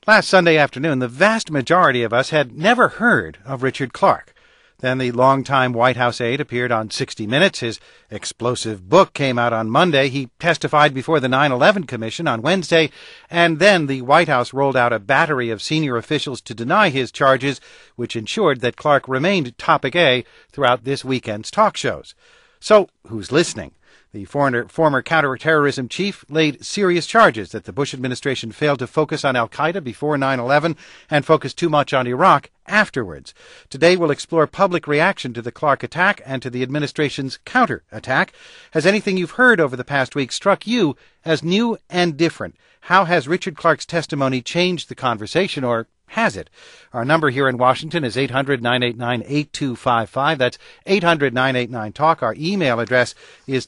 Last Sunday afternoon, the vast majority of us had never heard of Richard Clarke. Then the longtime White House aide appeared on 60 Minutes. His explosive book came out on Monday. He testified before the 9/11 Commission on Wednesday. And then the White House rolled out a battery of senior officials to deny his charges, which ensured that Clarke remained topic A throughout this weekend's talk shows. So, who's listening? The former counterterrorism chief laid serious charges that the Bush administration failed to focus on al-Qaeda before 9/11 and focused too much on Iraq afterwards. Today we'll explore public reaction to the Clarke attack and to the administration's counter-attack. Has anything you've heard over the past week struck you as new and different? How has Richard Clarke's testimony changed the conversation, or has it? Our number here in Washington is 800-989-8255. That's 800-989-TALK. Our email address is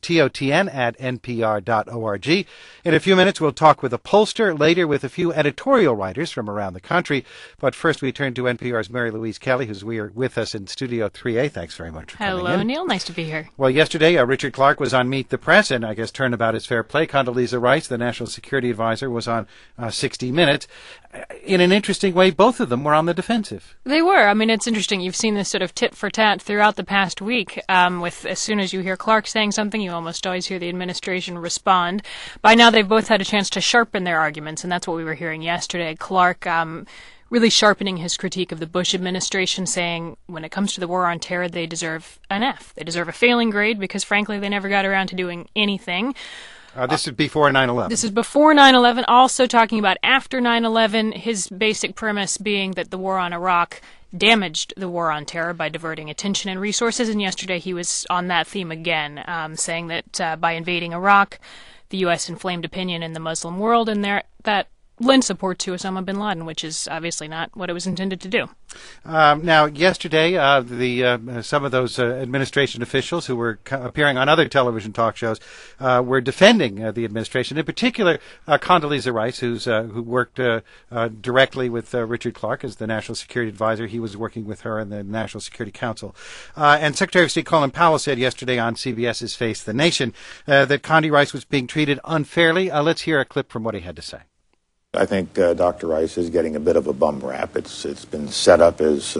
totn@npr.org. In a few minutes, we'll talk with a pollster, later with a few editorial writers from around the country. But first, we turn to NPR's Mary Louise Kelly, who's with us in Studio 3A. Thanks very much for coming in. Hello, Neil. Nice to be here. Well, yesterday, Richard Clarke was on Meet the Press, and I guess Turnabout is fair play. Condoleezza Rice, the National Security Advisor, was on 60 Minutes. In an interesting way, both of them were on the defensive. They were. I mean, it's interesting. You've seen this sort of tit for tat throughout the past week. With as soon as you hear Clarke saying something, you almost always hear the administration respond. By now, they've both had a chance to sharpen their arguments, and that's what we were hearing yesterday. Clarke really sharpening his critique of the Bush administration, saying when it comes to the war on terror, they deserve an F. They deserve a failing grade because, frankly, they never got around to doing anything. This is before 9/11. This is before 9/11. Also talking about after 9/11, his basic premise being that the war on Iraq damaged the war on terror by diverting attention and resources. And yesterday he was on that theme again, saying that by invading Iraq, the U.S. inflamed opinion in the Muslim world, and that lent support to Osama bin Laden, which is obviously not what it was intended to do. Now, yesterday, some of those administration officials who were appearing on other television talk shows were defending the administration. In particular, Condoleezza Rice, who worked directly with Richard Clarke as the National Security Advisor. He was working with her in the National Security Council. And Secretary of State Colin Powell said yesterday on CBS's Face the Nation that Condi Rice was being treated unfairly. Let's hear a clip from what he had to say. I think Dr. Rice is getting a bit of a bum rap. It's been set up as,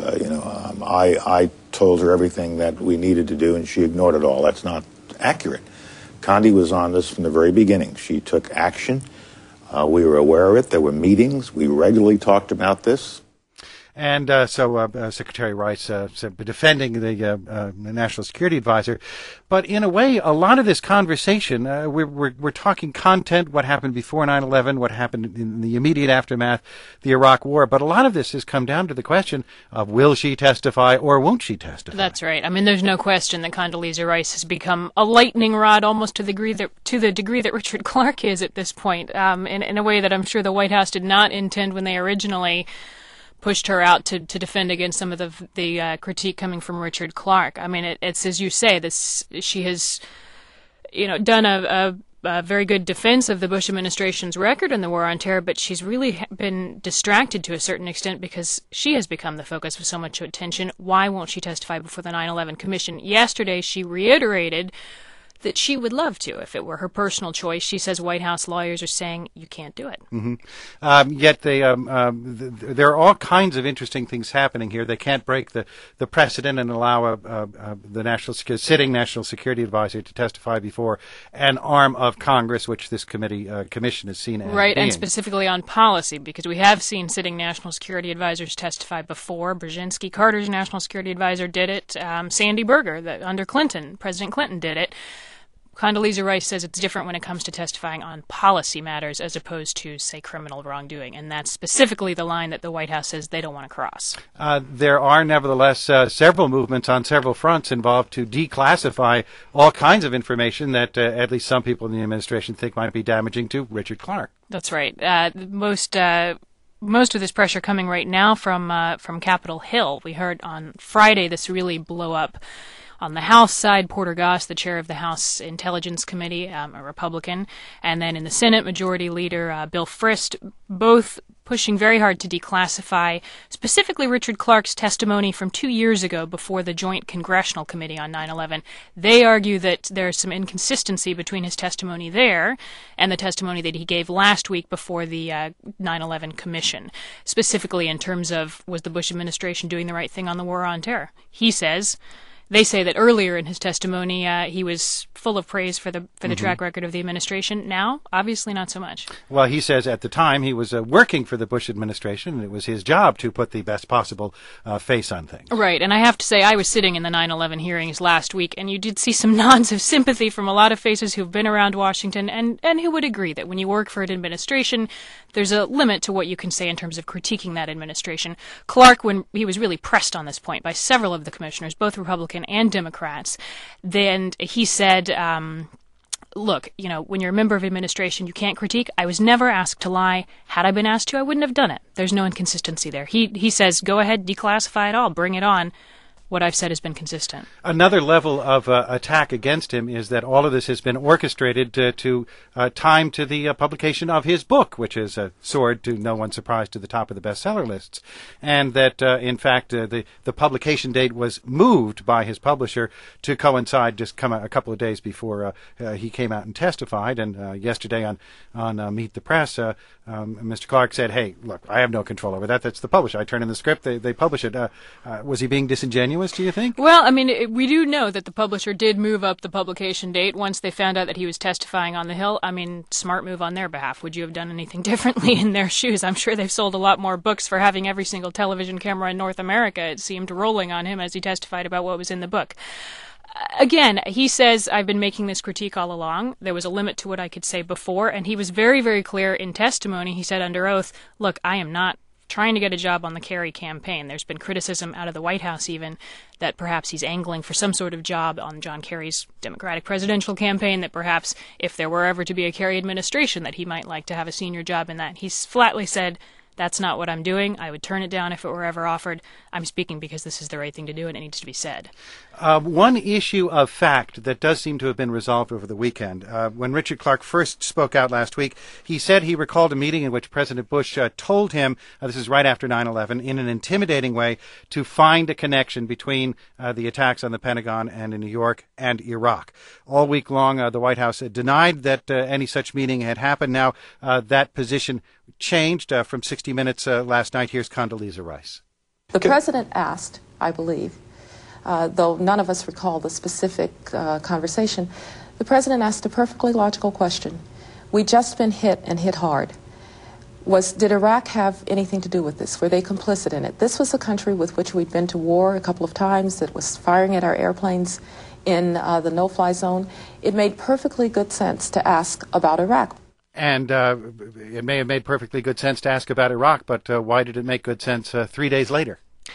I told her everything that we needed to do, and she ignored it all. That's not accurate. Condi was on this from the very beginning. She took action. We were aware of it. There were meetings. We regularly talked about this. And so Secretary Rice defending the National Security Advisor. But in a way, a lot of this conversation, we're talking content, what happened before 9/11, what happened in the immediate aftermath, the Iraq War. But a lot of this has come down to the question of will she testify or won't she testify? That's right. I mean, there's no question that Condoleezza Rice has become a lightning rod almost to the degree that Richard Clarke is at this point, in a way that I'm sure the White House did not intend when they originally pushed her out to defend against some of the critique coming from Richard Clarke. I mean, it's as you say, she has, done a very good defense of the Bush administration's record in the war on terror, but she's really been distracted to a certain extent because she has become the focus of so much attention. Why won't she testify before the 9/11 Commission? Yesterday, she reiterated that she would love to if it were her personal choice. She says White House lawyers are saying you can't do it. Mm-hmm. Yet there are all kinds of interesting things happening here. They can't break the precedent and allow the sitting National Security Advisor to testify before an arm of Congress, which this commission has seen as right, being. And specifically on policy, because we have seen sitting National Security Advisors testify before. Brzezinski, Carter's National Security Advisor, did it. Sandy Berger, under Clinton, President Clinton, did it. Condoleezza Rice says it's different when it comes to testifying on policy matters as opposed to, say, criminal wrongdoing. And that's specifically the line that the White House says they don't want to cross. There are, nevertheless, several movements on several fronts involved to declassify all kinds of information that at least some people in the administration think might be damaging to Richard Clarke. That's right. Most of this pressure coming right now from Capitol Hill. We heard on Friday this really blow up On the House side, Porter Goss, the chair of the House Intelligence Committee, a Republican, and then in the Senate, Majority Leader Bill Frist, both pushing very hard to declassify specifically Richard Clarke's testimony from 2 years ago before the Joint Congressional Committee on 9/11. They argue that there's some inconsistency between his testimony there and the testimony that he gave last week before the 9/11 Commission, specifically in terms of was the Bush administration doing the right thing on the war on terror. They say that earlier in his testimony, he was full of praise for the track record of the administration. Now, obviously not so much. Well, he says at the time he was working for the Bush administration, and it was his job to put the best possible face on things. Right, and I have to say, I was sitting in the 9/11 hearings last week, and you did see some nods of sympathy from a lot of faces who've been around Washington and who would agree that when you work for an administration, there's a limit to what you can say in terms of critiquing that administration. Clarke, when he was really pressed on this point by several of the commissioners, both Republican and Democrats, then he said, look, when you're a member of administration, you can't critique. I was never asked to lie. Had I been asked to, I wouldn't have done it. There's no inconsistency there. He says, go ahead, declassify it all, bring it on. What I've said has been consistent. Another level of attack against him is that all of this has been orchestrated to time to the publication of his book, which has soared to no one's surprise to the top of the bestseller lists, and that in fact the publication date was moved by his publisher to coincide a couple of days before he came out and testified. And yesterday on Meet the Press, Mr. Clarke said, "Hey, look, I have no control over that. That's the publisher. I turn in the script, they publish it." Was he being disingenuous, do you think? Well, I mean, we do know that the publisher did move up the publication date once they found out that he was testifying on the Hill. I mean, smart move on their behalf. Would you have done anything differently in their shoes? I'm sure they've sold a lot more books for having every single television camera in North America, it seemed, rolling on him as he testified about what was in the book. Again, he says, I've been making this critique all along. There was a limit to what I could say before, and he was very, very clear in testimony. He said under oath, look, I am not trying to get a job on the Kerry campaign. There's been criticism out of the White House even that perhaps he's angling for some sort of job on John Kerry's Democratic presidential campaign, that perhaps if there were ever to be a Kerry administration that he might like to have a senior job in that. He's flatly said, that's not what I'm doing. I would turn it down if it were ever offered. I'm speaking because this is the right thing to do and it needs to be said. One issue of fact that does seem to have been resolved over the weekend. When Richard Clarke first spoke out last week, he said he recalled a meeting in which President Bush told him, this is right after 9/11, in an intimidating way, to find a connection between the attacks on the Pentagon and in New York and Iraq. All week long, the White House denied that any such meeting had happened. Now, that position changed from 60 Minutes last night. Here's Condoleezza Rice. The president asked, I believe, though none of us recall the specific conversation, the president asked a perfectly logical question. We'd just been hit and hit hard. Did Iraq have anything to do with this? Were they complicit in it? This was a country with which we'd been to war a couple of times that was firing at our airplanes in the no-fly zone. It made perfectly good sense to ask about Iraq. And it may have made perfectly good sense to ask about Iraq, but why did it make good sense 3 days later?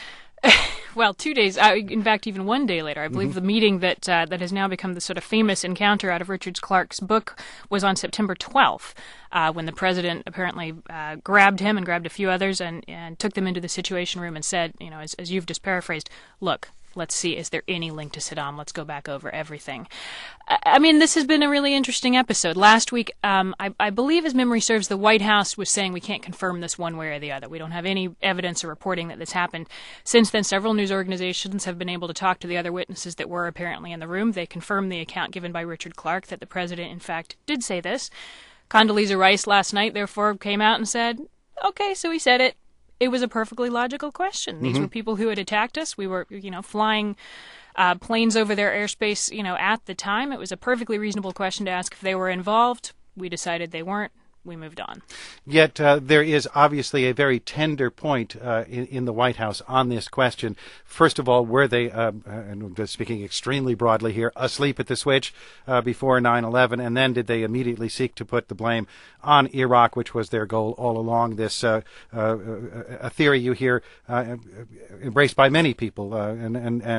Well, 2 days, in fact, even 1 day later. I believe the meeting that has now become the sort of famous encounter out of Richard Clarke's book was on September 12th, when the president apparently grabbed him and grabbed a few others and took them into the Situation Room and said, as you've just paraphrased, look, let's see, is there any link to Saddam? Let's go back over everything. I mean, this has been a really interesting episode. Last week, I believe, as memory serves, the White House was saying we can't confirm this one way or the other. We don't have any evidence or reporting that this happened. Since then, several news organizations have been able to talk to the other witnesses that were apparently in the room. They confirmed the account given by Richard Clarke that the president, in fact, did say this. Condoleezza Rice last night, therefore, came out and said, okay, so he said it. It was a perfectly logical question. These were people who had attacked us. We were, flying planes over their airspace, at the time. It was a perfectly reasonable question to ask if they were involved. We decided they weren't. We moved on. Yet there is obviously a very tender point in the White House on this question. First of all, were they, and I'm speaking extremely broadly here, asleep at the switch before 9/11? And then did they immediately seek to put the blame on Iraq, which was their goal all along? This a theory you hear embraced by many people and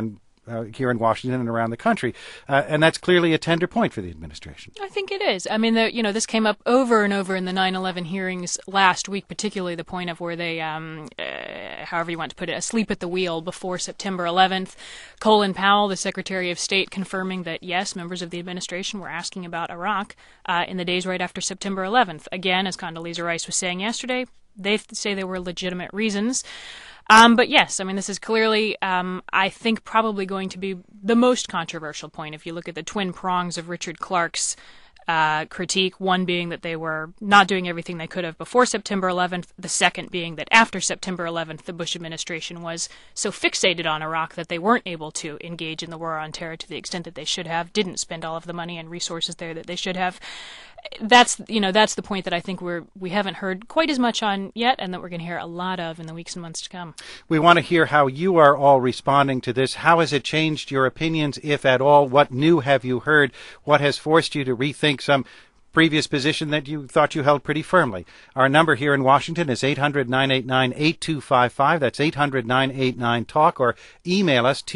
here in Washington and around the country. And that's clearly a tender point for the administration. I think it is. I mean, this came up over and over in the 9/11 hearings last week, particularly the point of where they, however you want to put it, asleep at the wheel before September 11th. Colin Powell, the Secretary of State, confirming that, yes, members of the administration were asking about Iraq in the days right after September 11th. Again, as Condoleezza Rice was saying yesterday, they say there were legitimate reasons. But yes, I mean, this is clearly, I think, probably going to be the most controversial point if you look at the twin prongs of Richard Clarke's critique, one being that they were not doing everything they could have before September 11th, the second being that after September 11th, the Bush administration was so fixated on Iraq that they weren't able to engage in the war on terror to the extent that they should have, didn't spend all of the money and resources there that they should have. That's the point that I think we haven't heard quite as much on yet, and that we're going to hear a lot of in the weeks and months to come. We want to hear how you are all responding to this. How has it changed your opinions, if at all? What new have you heard? What has forced you to rethink some previous position that you thought you held pretty firmly? Our number here in Washington is 800-989-8255. That's 800-989-TALK, or email us,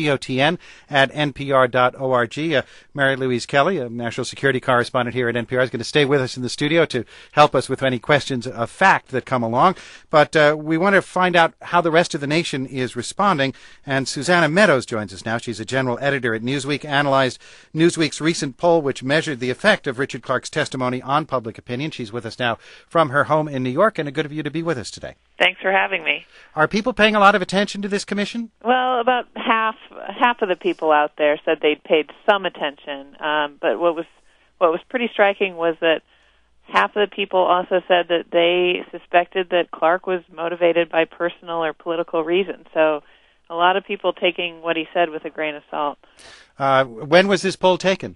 totn@npr.org. Mary Louise Kelly, a national security correspondent here at NPR, is going to stay with us in the studio to help us with any questions of fact that come along. But we want to find out how the rest of the nation is responding. And Susannah Meadows joins us now. She's a general editor at Newsweek, analyzed Newsweek's recent poll, which measured the effect of Richard Clarke's testimony on public opinion. She's with us now from her home in New York, and good of you to be with us today. Thanks for having me. Are people paying a lot of attention to this commission? Well, about half of the people out there said they'd paid some attention, but what was pretty striking was that half of the people also said that they suspected that Clarke was motivated by personal or political reasons. So a lot of people taking what he said with a grain of salt. When was this poll taken?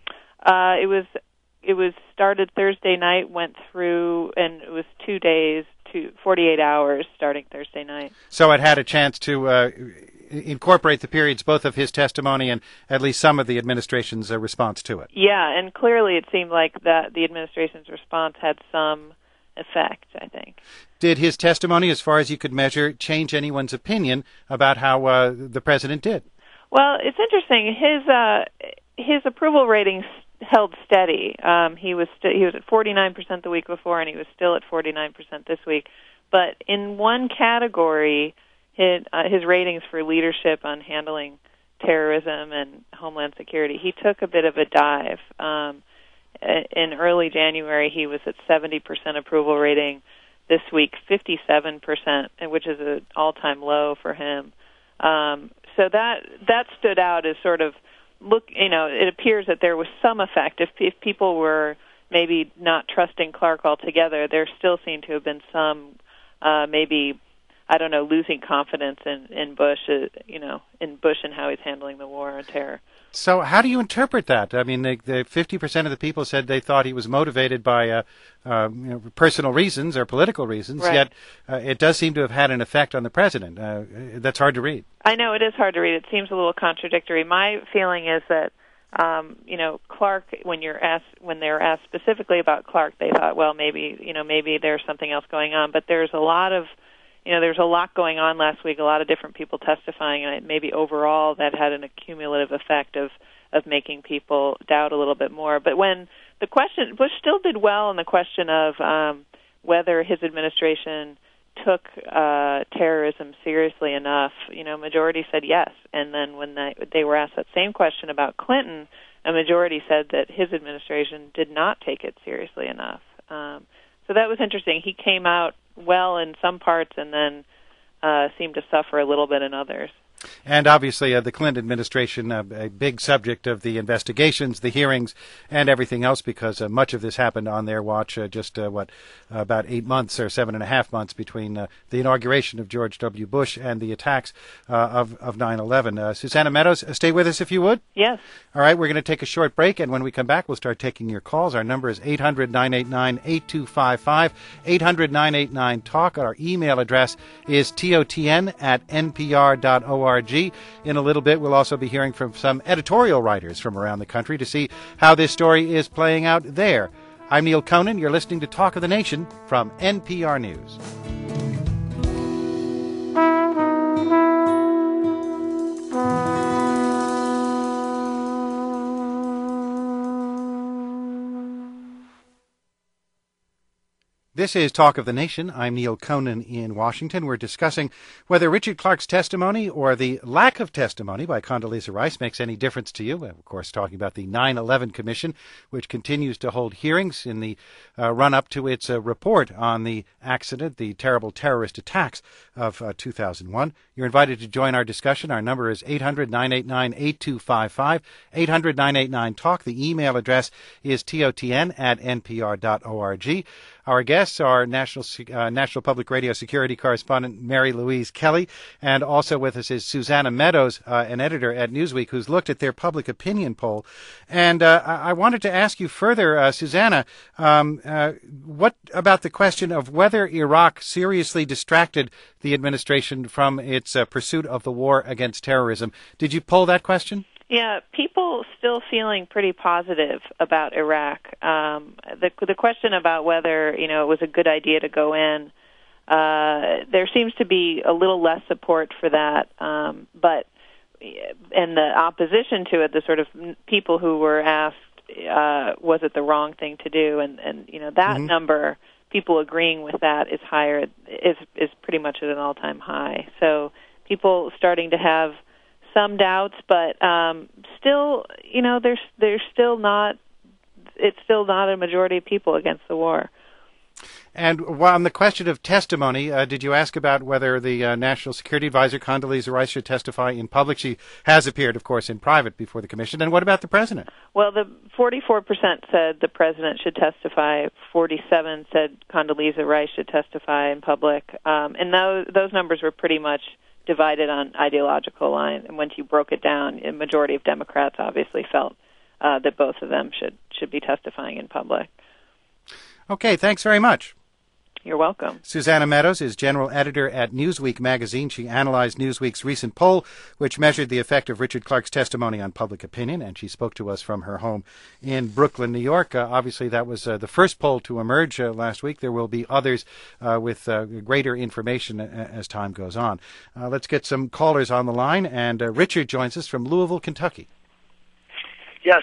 It was started Thursday night, went through, and it was 2 days, 48 hours starting Thursday night. So it had a chance to incorporate the periods both of his testimony and at least some of the administration's response to it. Yeah, and clearly it seemed like that the administration's response had some effect, I think. Did his testimony, as far as you could measure, change anyone's opinion about how the president did? Well, it's interesting. His approval ratings held steady. He was at 49% the week before, and he was still at 49% this week. But in one category, his ratings for leadership on handling terrorism and homeland security, he took a bit of a dive. In early January, he was at 70% approval rating. This week, 57%, which is an all-time low for him. So that stood out as sort of, it appears that there was some effect. If people were maybe not trusting Clarke altogether, there still seemed to have been some, losing confidence in Bush, in Bush and how he's handling the war on terror. So how do you interpret that? I mean, the 50% of the people said they thought he was motivated by personal reasons or political reasons, right. Yet it does seem to have had an effect on the president. That's hard to read. I know, it is hard to read. It seems a little contradictory. My feeling is that, Clarke, when they're asked specifically about Clarke, they thought, well, maybe there's something else going on. But there's a lot going on last week, a lot of different people testifying, and maybe overall that had an accumulative effect of making people doubt a little bit more. But when the question, Bush still did well in the question of whether his administration took terrorism seriously enough, majority said yes. And then when they were asked that same question about Clinton, a majority said that his administration did not take it seriously enough. So that was interesting. He came out well in some parts and then seemed to suffer a little bit in others. And obviously the Clinton administration, a big subject of the investigations, the hearings, and everything else, because much of this happened on their watch, about 8 months or 7.5 months between the inauguration of George W. Bush and the attacks of 9/11. Susannah Meadows, stay with us if you would. Yes. All right, we're going to take a short break, and when we come back, we'll start taking your calls. Our number is 800-989-8255, 800-989-TALK. Our email address is totn@npr.org. In a little bit, we'll also be hearing from some editorial writers from around the country to see how this story is playing out there. I'm Neil Conan. You're listening to Talk of the Nation from NPR News. This is Talk of the Nation. I'm Neil Conan in Washington. We're discussing whether Richard Clarke's testimony or the lack of testimony by Condoleezza Rice makes any difference to you. Of course, talking about the 9/11 Commission, which continues to hold hearings in the run-up to its report on the accident, the terrible terrorist attacks of 2001. You're invited to join our discussion. Our number is 800-989-8255, 800-989-TALK. The email address is totn@npr.org. Our guests are National Public Radio security correspondent Mary Louise Kelly, and also with us is Susannah Meadows, an editor at Newsweek, who's looked at their public opinion poll. And I wanted to ask you further, Susannah, what about the question of whether Iraq seriously distracted the administration from its pursuit of the war against terrorism? Did you poll that question? Yeah, people still feeling pretty positive about Iraq. The question about whether it was a good idea to go in, there seems to be a little less support for that. But in the opposition to it, the sort of people who were asked, was it the wrong thing to do, and that number, people agreeing with that is higher, is pretty much at an all-time high. So people starting to have some doubts, but still, there's still not. It's still not a majority of people against the war. And on the question of testimony, did you ask about whether the National Security Advisor Condoleezza Rice should testify in public? She has appeared, of course, in private before the commission. And what about the president? Well, the 44% said the president should testify. 47% said Condoleezza Rice should testify in public. And those numbers were pretty much divided on ideological line, and once you broke it down, a majority of Democrats obviously felt that both of them should be testifying in public. Okay, thanks very much. You're welcome. Susannah Meadows is general editor at Newsweek magazine. She analyzed Newsweek's recent poll, which measured the effect of Richard Clarke's testimony on public opinion, and she spoke to us from her home in Brooklyn, New York. Obviously, that was the first poll to emerge last week. There will be others with greater information as time goes on. Let's get some callers on the line, and Richard joins us from Louisville, Kentucky. Yes.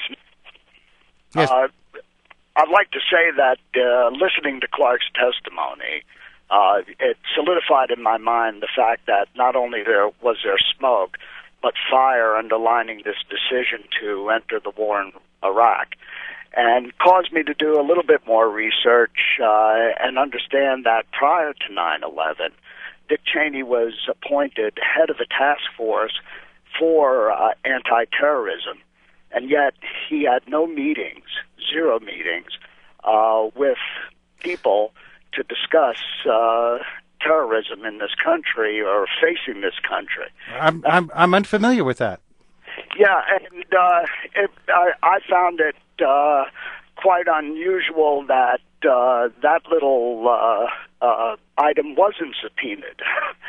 Yes. I'd like to say that listening to Clarke's testimony, it solidified in my mind the fact that not only was there smoke, but fire underlining this decision to enter the war in Iraq, and caused me to do a little bit more research and understand that prior to 9/11, Dick Cheney was appointed head of a task force for anti-terrorism, and yet he had no meetings, zero meetings, with people to discuss terrorism in this country or facing this country. I'm unfamiliar with that. Yeah, and I found it quite unusual that that little item wasn't subpoenaed.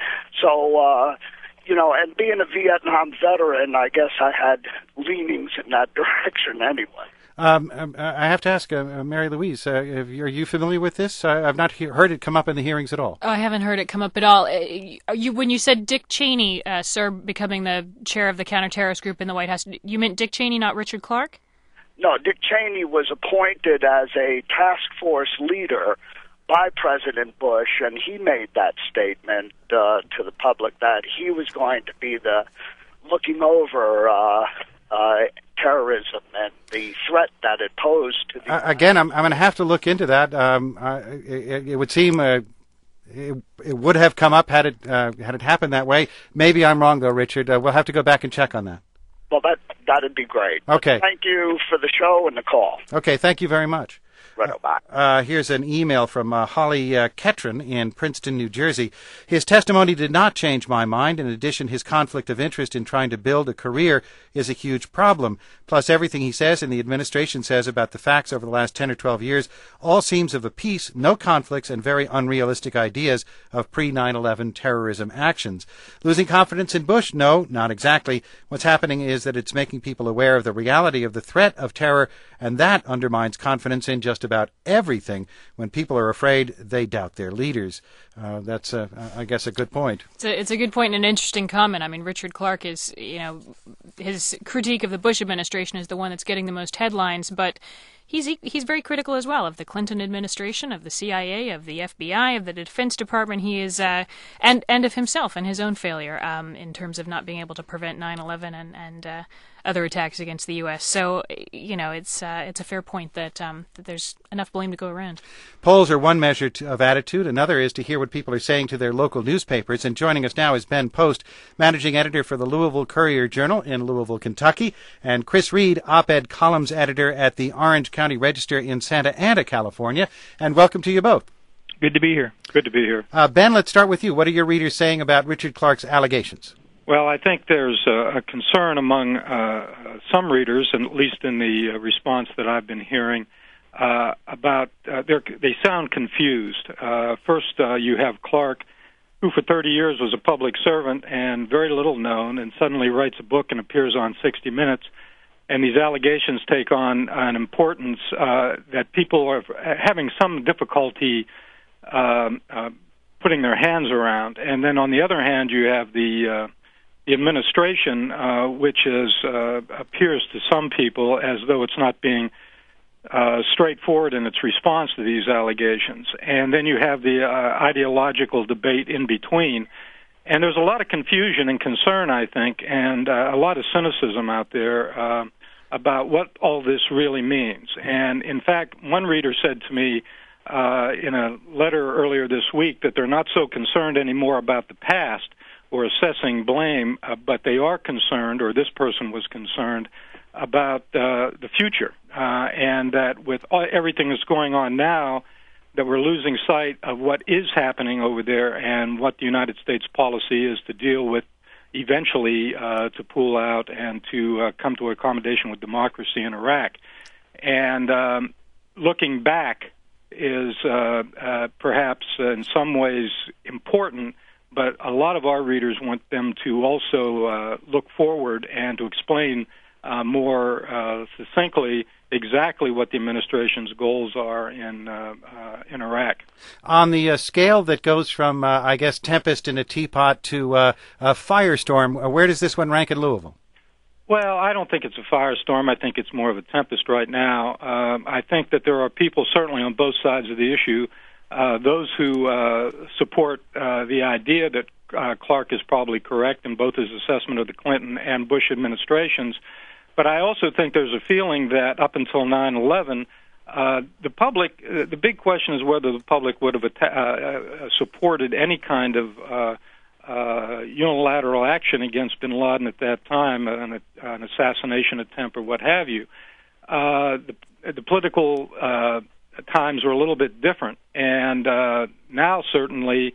So, and being a Vietnam veteran, I guess I had leanings in that direction anyway. I have to ask, Mary Louise, are you familiar with this? I've not heard it come up in the hearings at all. I haven't heard it come up at all. When you said Dick Cheney, sir, becoming the chair of the counterterrorist group in the White House, you meant Dick Cheney, not Richard Clarke? No, Dick Cheney was appointed as a task force leader by President Bush, and he made that statement to the public that he was going to be the looking over terrorism and the threat that it posed to the again, I'm going to have to look into that. It would seem it would have come up had it happened that way. Maybe I'm wrong, though, Richard. We'll have to go back and check on that. Well, that'd be great. Okay. But thank you for the show and the call. Okay, thank you very much. Right, here's an email from Holly Ketron in Princeton, New Jersey. His testimony did not change my mind. In addition, his conflict of interest in trying to build a career is a huge problem. Plus, everything he says and the administration says about the facts over the last 10 or 12 years all seems of a piece, no conflicts, and very unrealistic ideas of pre-9/11 terrorism actions. Losing confidence in Bush? No, not exactly. What's happening is that it's making people aware of the reality of the threat of terror, and that undermines confidence in just about everything. When people are afraid, they doubt their leaders. That's, I guess, a good point. It's a good point and an interesting comment. I mean, Richard Clarke is, his critique of the Bush administration is the one that's getting the most headlines, but he's very critical as well of the Clinton administration, of the CIA, of the FBI, of the Defense Department. He is and of himself and his own failure in terms of not being able to prevent 9/11 and other attacks against the U.S. So, it's a fair point that there's enough blame to go around. Polls are one measure of attitude. Another is to hear what people are saying to their local newspapers. And joining us now is Ben Post, managing editor for the Louisville Courier-Journal in Louisville, Kentucky, and Chris Reed, op-ed columns editor at the Orange County Register in Santa Ana, California. And welcome to you both. Good to be here. Good to be here. Ben, let's start with you. What are your readers saying about Richard Clarke's allegations? Well, I think there's a concern among some readers, and at least in the response that I've been hearing, about they sound confused. First, you have Clarke, who for 30 years was a public servant and very little known, and suddenly writes a book and appears on 60 Minutes, and these allegations take on an importance that people are having some difficulty putting their hands around. And then on the other hand, you have the administration, which appears to some people as though it's not being straightforward in its response to these allegations. And then you have the ideological debate in between. And there's a lot of confusion and concern, I think, and a lot of cynicism out there about what all this really means. And, in fact, one reader said to me in a letter earlier this week that they're not so concerned anymore about the past or assessing blame, but they are concerned, or this person was concerned, about the future, and that with everything that's going on now, that we're losing sight of what is happening over there and what the United States policy is to deal with eventually to pull out and to come to accommodation with democracy in Iraq. And looking back is perhaps in some ways important, but a lot of our readers want them to also look forward and to explain more succinctly exactly what the administration's goals are in Iraq. On the scale that goes from, I guess, tempest in a teapot to a firestorm, where does this one rank in Louisville? Well, I don't think it's a firestorm. I think it's more of a tempest right now. I think that there are people certainly on both sides of the issue, those who support the idea that Clarke is probably correct in both his assessment of the Clinton and Bush administrations. But I also think there's a feeling that up until 9/11, the public, the big question is whether the public would have supported any kind of unilateral action against bin Laden at that time, an assassination attempt or what have you. The political times are a little bit different, and now certainly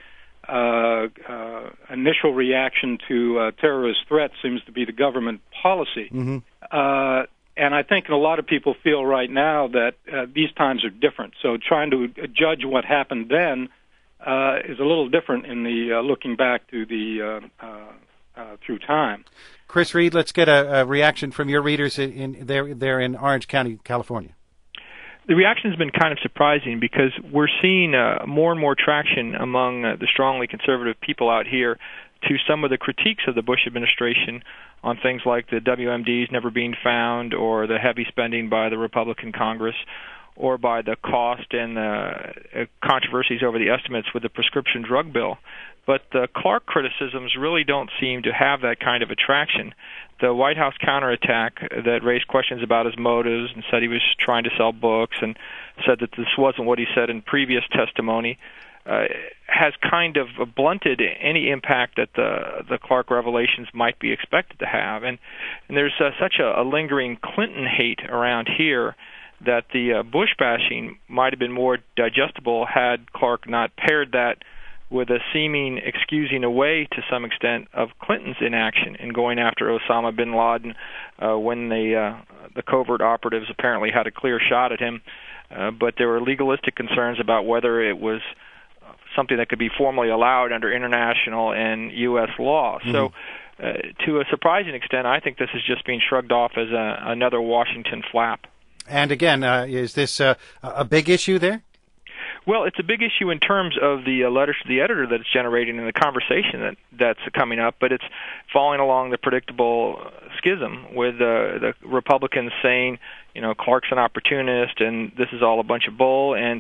initial reaction to terrorist threats seems to be the government policy. Mm-hmm. And I think a lot of people feel right now that these times are different. So trying to judge what happened then is a little different in the looking back to the through time. Chris Reed, let's get a reaction from your readers there in Orange County, California. The reaction has been kind of surprising because we're seeing more and more traction among the strongly conservative people out here to some of the critiques of the Bush administration on things like the WMDs never being found, or the heavy spending by the Republican Congress, or by the cost and the controversies over the estimates with the prescription drug bill. But the Clarke criticisms really don't seem to have that kind of attraction. The White House counterattack that raised questions about his motives and said he was trying to sell books and said that this wasn't what he said in previous testimony has kind of blunted any impact that the Clarke revelations might be expected to have. And there's such a lingering Clinton hate around here that the Bush bashing might have been more digestible had Clarke not paired that with a seeming excusing away to some extent of Clinton's inaction in going after Osama bin Laden when the covert operatives apparently had a clear shot at him. But there were legalistic concerns about whether it was something that could be formally allowed under international and U.S. law. Mm-hmm. So to a surprising extent, I think this is just being shrugged off as another Washington flap. And again, is this a big issue there? Well, it's a big issue in terms of the letters to the editor that it's generating and the conversation that's coming up, but it's following along the predictable schism with the Republicans saying, Clark's an opportunist and this is all a bunch of bull, and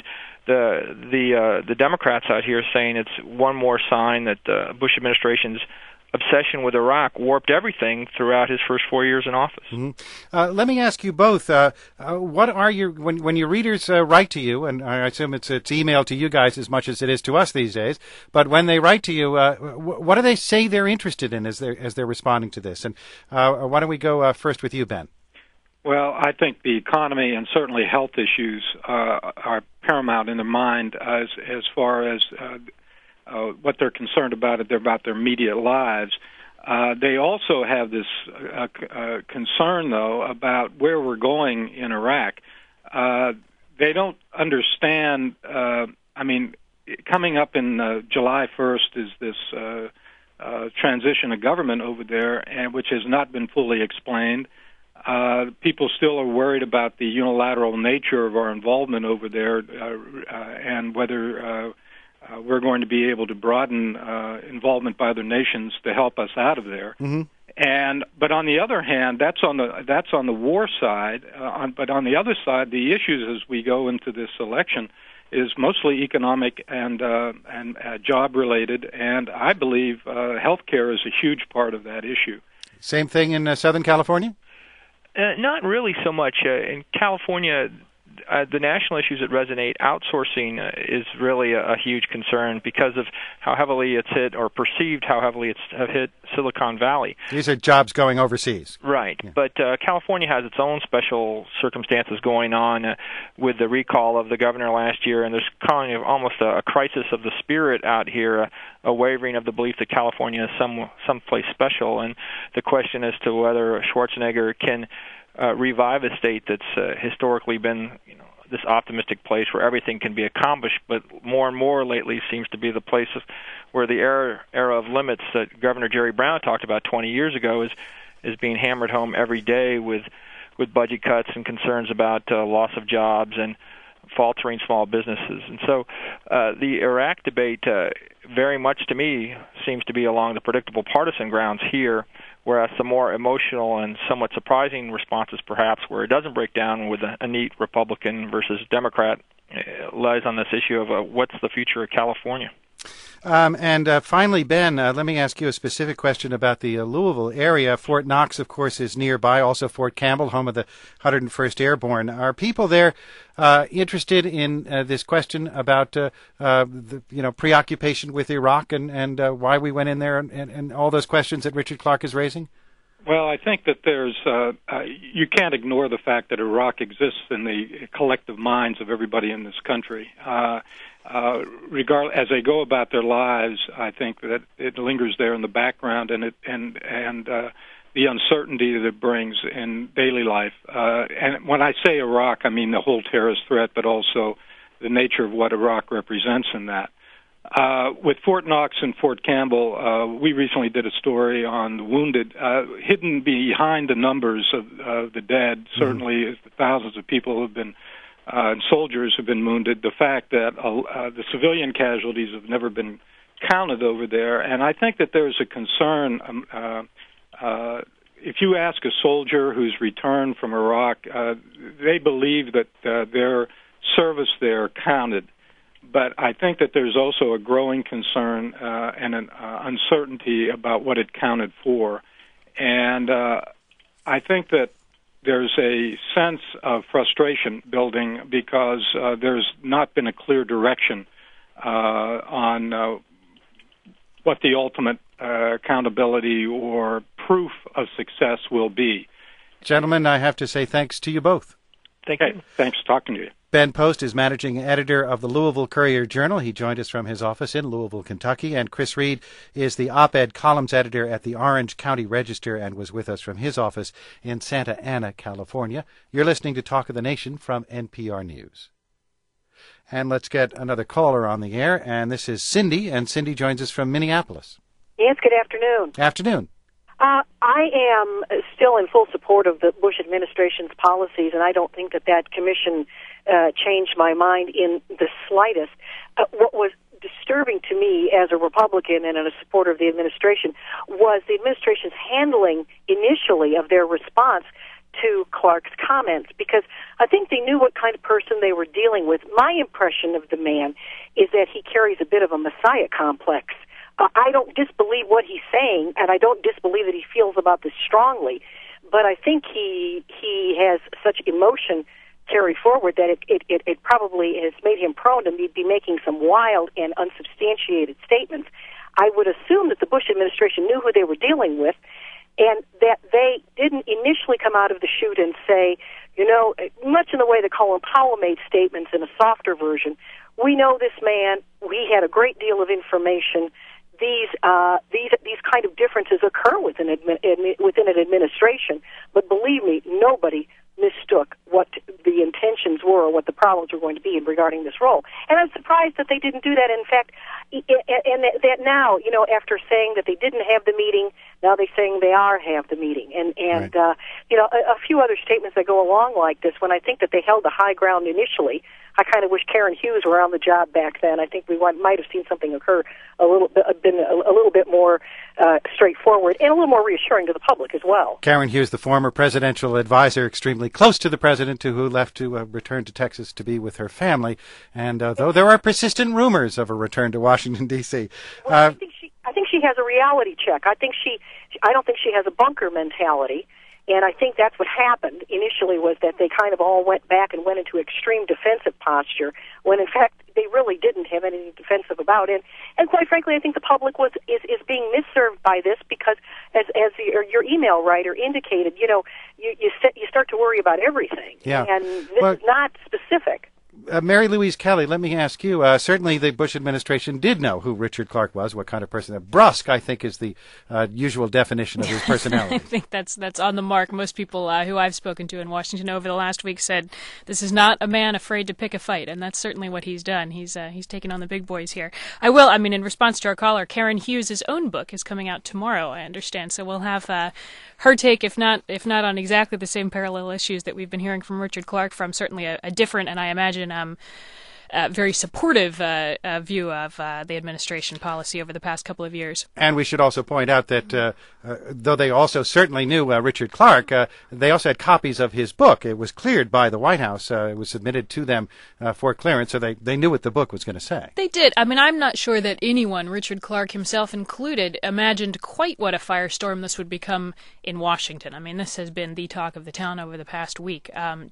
the Democrats out here saying it's one more sign that the Bush administration's obsession with Iraq warped everything throughout his first 4 years in office. Mm-hmm. Let me ask you both, what are your, when your readers write to you, and I assume it's email to you guys as much as it is to us these days, but when they write to you, what do they say they're interested in as they're responding to this? And why don't we go first with you, Ben? Well, I think the economy and certainly health issues are paramount in their mind as far as what they're concerned about their immediate lives. They also have this concern, though, about where we're going in Iraq. They don't understand. Coming up in July 1st is this transition of government over there, and which has not been fully explained. People still are worried about the unilateral nature of our involvement over there and whether we're going to be able to broaden involvement by other nations to help us out of there. Mm-hmm. But on the other hand, that's on the war side. But on the other side, the issues as we go into this election is mostly economic and job related, and I believe healthcare is a huge part of that issue. Same thing in Southern California? Not really so much. In California, the national issues that resonate, outsourcing is really a huge concern because of how heavily it's hit, or perceived how heavily it's hit, Silicon Valley. These are jobs going overseas. Right. Yeah. But California has its own special circumstances going on with the recall of the governor last year, and there's kind of almost a crisis of the spirit out here, a wavering of the belief that California is someplace special, and the question as to whether Schwarzenegger can revive a state that's historically been, this optimistic place where everything can be accomplished, but more and more lately seems to be the place where the era of limits that Governor Jerry Brown talked about 20 years ago is being hammered home every day with budget cuts and concerns about loss of jobs and faltering small businesses. And so the Iraq debate very much to me seems to be along the predictable partisan grounds here, whereas the more emotional and somewhat surprising responses, perhaps, where it doesn't break down with a neat Republican versus Democrat, lies on this issue of what's the future of California. And finally, Ben, let me ask you a specific question about the Louisville area. Fort Knox, of course, is nearby, also Fort Campbell, home of the 101st Airborne. Are people there interested in this question about the preoccupation with Iraq and why we went in there and all those questions that Richard Clark is raising? Well, I think that there's you can't ignore the fact that Iraq exists in the collective minds of everybody in this country. As they go about their lives, I think that it lingers there in the background, and the uncertainty that it brings in daily life. And when I say Iraq, I mean the whole terrorist threat, but also the nature of what Iraq represents in that. With Fort Knox and Fort Campbell, we recently did a story on the wounded. Hidden behind the numbers of the dead, certainly the thousands of people who have been and soldiers have been wounded, the fact that the civilian casualties have never been counted over there. And I think that there's a concern. If you ask a soldier who's returned from Iraq, they believe that their service there counted. But I think that there's also a growing concern and an uncertainty about what it counted for. And I think that there's a sense of frustration building because there's not been a clear direction on what the ultimate accountability or proof of success will be. Gentlemen, I have to say thanks to you both. Thank you. Thanks for talking to you. Ben Post is managing editor of the Louisville Courier-Journal. He joined us from his office in Louisville, Kentucky. And Chris Reed is the op-ed columns editor at the Orange County Register and was with us from his office in Santa Ana, California. You're listening to Talk of the Nation from NPR News. And let's get another caller on the air. And this is Cindy, and Cindy joins us from Minneapolis. Yes, good afternoon. Afternoon. I am still in full support of the Bush administration's policies, and I don't think that commission change my mind in the slightest. What was disturbing to me as a Republican and a supporter of the administration was the administration's handling initially of their response to Clark's comments, because I think they knew what kind of person they were dealing with. My impression of the man is that he carries a bit of a messiah complex. I don't disbelieve what he's saying, and I don't disbelieve that he feels about this strongly, but I think he has such emotion carried forward that it probably has made him prone to be making some wild and unsubstantiated statements. I would assume that the Bush administration knew who they were dealing with, and that they didn't initially come out of the chute and say, much in the way that Colin Powell made statements in a softer version, we know this man, we had a great deal of information, these kind of differences occur within an administration, but believe me, nobody mistook what the intentions were or what the problems were going to be regarding this role. And I'm surprised that they didn't do that. In fact, and that now, after saying that they didn't have the meeting, now they're saying they have the meeting. And right. A few other statements that go along like this, when I think that they held the high ground initially, I kind of wish Karen Hughes were on the job back then. I think we might have seen something occur a little bit more straightforward and a little more reassuring to the public as well. Karen Hughes, the former presidential advisor, extremely close to the president, who left to return to Texas to be with her family. And though there are persistent rumors of a return to Washington, D.C. Well, I think she has a reality check. I don't think she has a bunker mentality. And I think that's what happened initially, was that they kind of all went back and went into extreme defensive posture, when in fact they really didn't have anything defensive about it. And quite frankly, I think the public is being misserved by this, because as your email writer indicated, you start to worry about everything. Yeah. And this is not specific. Mary Louise Kelly, let me ask you, certainly the Bush administration did know who Richard Clark was, what kind of person. Brusque, I think, is the usual definition of his personality. I think that's on the mark. Most people who I've spoken to in Washington over the last week said this is not a man afraid to pick a fight, and that's certainly what he's done. He's taken on the big boys here. In response to our caller, Karen Hughes' own book is coming out tomorrow, I understand, so we'll have her take, if not on exactly the same parallel issues that we've been hearing from Richard Clark from, certainly a different, and I imagine very supportive view of the administration policy over the past couple of years. And we should also point out that though they also certainly knew Richard Clark, they also had copies of his book. It was cleared by the White House. It was submitted to them for clearance, so they knew what the book was going to say. They did. I'm not sure that anyone, Richard Clark himself included, imagined quite what a firestorm this would become in Washington. This has been the talk of the town over the past week.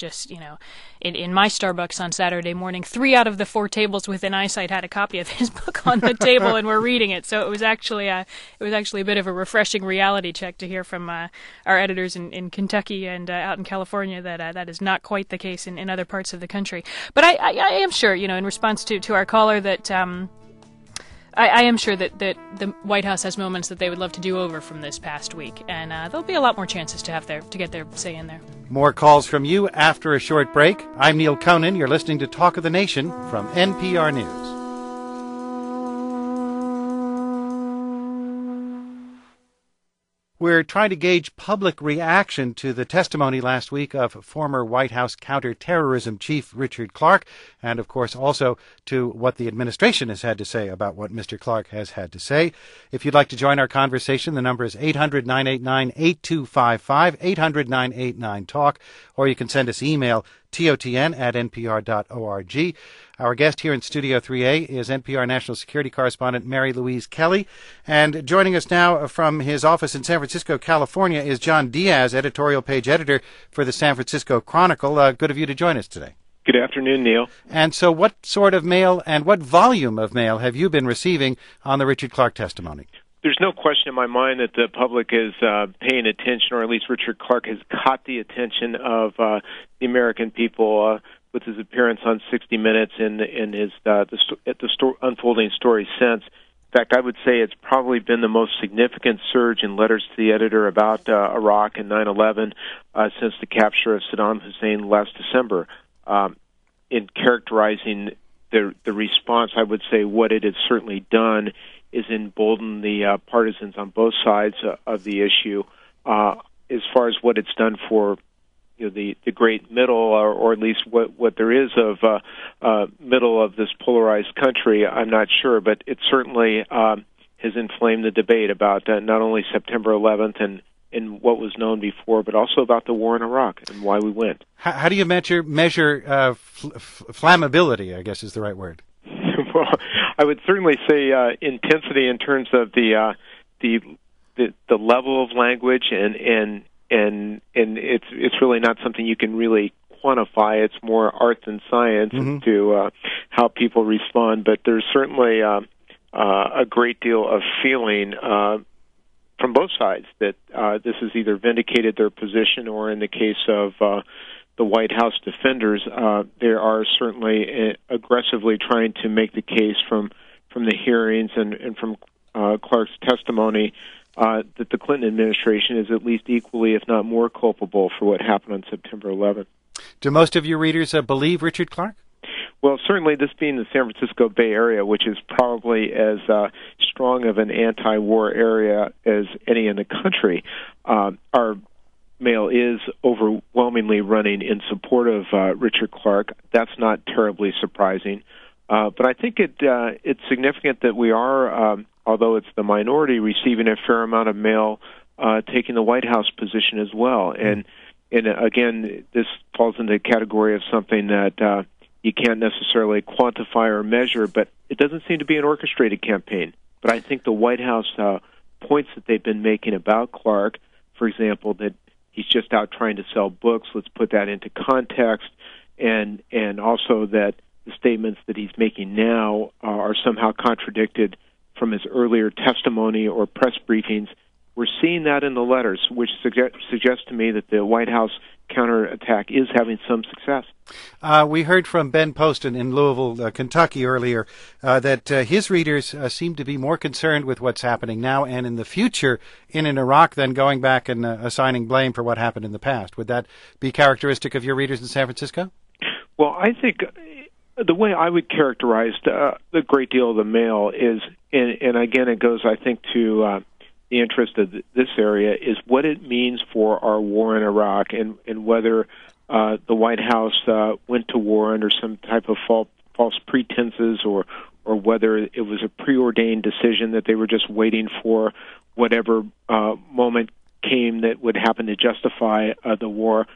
In my Starbucks on Saturday morning, 3 out of the 4 tables within eyesight had a copy of his book on the table and were reading it. So it was actually a bit of a refreshing reality check to hear from our editors in Kentucky and out in California that is not quite the case in other parts of the country. But I am sure, in response to our caller, that I am sure that the White House has moments that they would love to do over from this past week, and there'll be a lot more chances to get their say in there. More calls from you after a short break. I'm Neil Conan. You're listening to Talk of the Nation from NPR News. We're trying to gauge public reaction to the testimony last week of former White House counterterrorism chief Richard Clark, and of course also to what the administration has had to say about what Mr. Clark has had to say. If you'd like to join our conversation, the number is 800-989-8255, 800-989-TALK, or you can send us email, totn@npr.org. Our guest here in Studio 3A is NPR National Security Correspondent Mary Louise Kelly. And joining us now from his office in San Francisco, California, is John Diaz, editorial page editor for the San Francisco Chronicle. Good of you to join us today. Good afternoon, Neil. And so what sort of mail and what volume of mail have you been receiving on the Richard Clark testimony? There's no question in my mind that the public is paying attention, or at least Richard Clark has caught the attention of the American people with his appearance on 60 Minutes and his unfolding story since. In fact, I would say it's probably been the most significant surge in letters to the editor about Iraq and 9/11 since the capture of Saddam Hussein last December. In characterizing the response, I would say what it has certainly done is embolden the partisans on both sides of the issue. As far as what it's done for the great middle, or at least what there is of middle of this polarized country. I'm not sure, but it certainly has inflamed the debate about not only September 11th and what was known before, but also about the war in Iraq and why we went. How do you measure flammability, I guess is the right word? Well, I would certainly say intensity in terms of the level of language, and it's really not something you can really quantify. It's more art than science to how people respond. But there's certainly a great deal of feeling from both sides that this has either vindicated their position, or in the case of the White House defenders, they are certainly aggressively trying to make the case from the hearings and from Clark's testimony that the Clinton administration is at least equally, if not more, culpable for what happened on September 11th. Do most of your readers believe Richard Clark? Well, certainly this being the San Francisco Bay Area, which is probably as strong of an anti-war area as any in the country, our mail is overwhelmingly running in support of Richard Clark. That's not terribly surprising. But I think it's significant that we are, although it's the minority, receiving a fair amount of mail taking the White House position as well. And again, this falls into the category of something that you can't necessarily quantify or measure, but it doesn't seem to be an orchestrated campaign. But I think the White House points that they've been making about Clark, for example, that he's just out trying to sell books, let's put that into context, and also that the statements that he's making now are somehow contradicted from his earlier testimony or press briefings. We're seeing that in the letters, which suggests to me that the White House counterattack is having some success. We heard from Ben Poston in Louisville, Kentucky earlier, that his readers seem to be more concerned with what's happening now and in the future in Iraq than going back and assigning blame for what happened in the past. Would that be characteristic of your readers in San Francisco? Well, I think the way I would characterize the great deal of the mail is, and again it goes, I think, to the interest of this area, is what it means for our war in Iraq, and whether the White House went to war under some type of false pretenses, or whether it was a preordained decision that they were just waiting for whatever moment came that would happen to justify the war.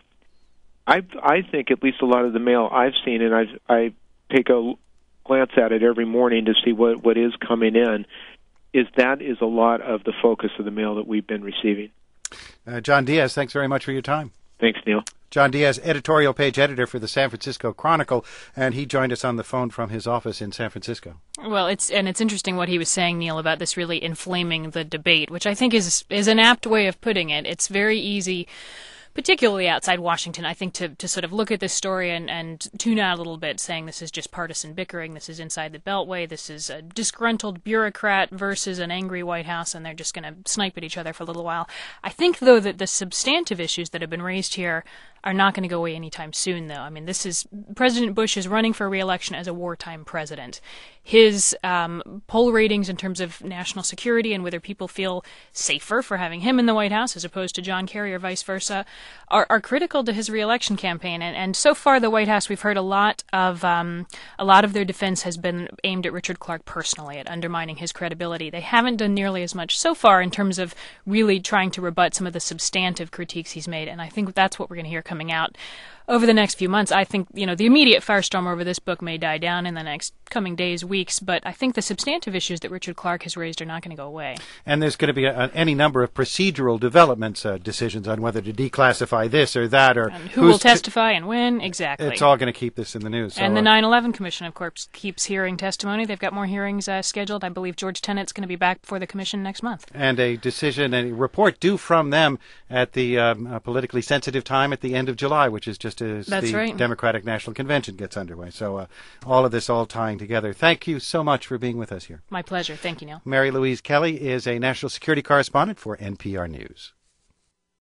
I think at least a lot of the mail I've seen, and I take a glance at it every morning to see what is coming in, is a lot of the focus of the mail that we've been receiving. John Diaz, thanks very much for your time. Thanks, Neil. John Diaz, editorial page editor for the San Francisco Chronicle, and he joined us on the phone from his office in San Francisco. Well, it's interesting what he was saying, Neil, about this really inflaming the debate, which I think is an apt way of putting it. It's very easy, particularly outside Washington, I think, to sort of look at this story and tune out a little bit, saying this is just partisan bickering, this is inside the Beltway, this is a disgruntled bureaucrat versus an angry White House, and they're just going to snipe at each other for a little while. I think, though, that the substantive issues that have been raised here are not going to go away anytime soon, though. I mean, President Bush is running for re-election as a wartime president. His poll ratings in terms of national security and whether people feel safer for having him in the White House as opposed to John Kerry or vice versa are critical to his re-election campaign. And so far, the White House, we've heard a lot of their defense has been aimed at Richard Clark personally, at undermining his credibility. They haven't done nearly as much so far in terms of really trying to rebut some of the substantive critiques he's made. And I think that's what we're going to hear coming out over the next few months. I think, the immediate firestorm over this book may die down in the next coming days, weeks, but I think the substantive issues that Richard Clark has raised are not going to go away. And there's going to be any number of procedural developments, decisions on whether to declassify this or that, or and who will testify and when, exactly. It's all going to keep this in the news. And the 9/11 Commission, of course, keeps hearing testimony. They've got more hearings scheduled. I believe George Tenet's going to be back before the commission next month. And a decision, a report due from them at the politically sensitive time at the end of July, which is just as That's right. Democratic National Convention gets underway. So all of this all tying together. Thank you so much for being with us here. My pleasure. Thank you, Neil. Mary Louise Kelly is a national security correspondent for NPR News.